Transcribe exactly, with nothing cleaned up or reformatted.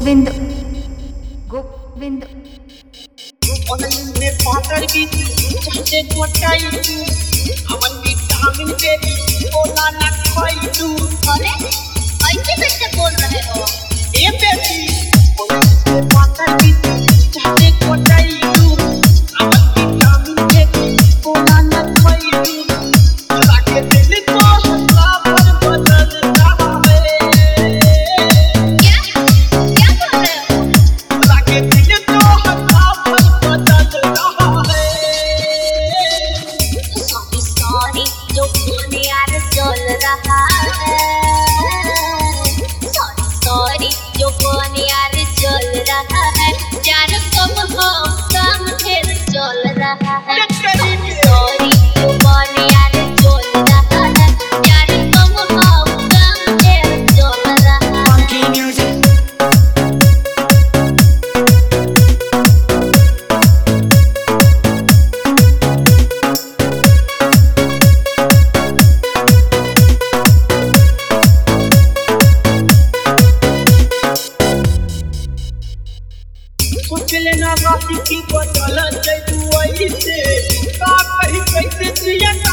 Govind Govind online में पाकर भी चाहते मोटाई तू अमन विटामिन के बोला ना खाई तू। अरे ऐसे कैसे बोल रहे हो? ए बेबी ऑनलाइन में पाकर भी चाहते मोटाई तू अमन विटामिन के बोला ना खाई तू। लाके दिल को हंसा पर बदल रहा है। क्या क्या बोल रहे हो? लाके दिल को हंसा पर बदल रहा है। सॉरी सॉरी जो फोन यार चल रहा है। सॉरी सॉरी जो फोन यार चल रहा है। यार कब हो काम फिर चल रहा है। सॉरी जो फोन यार चल रहा है। यार कब हो काम फिर चल रहा है। funky music सोच लेना रात की बदल जैतू ऐसे का कहीं कैसे जिया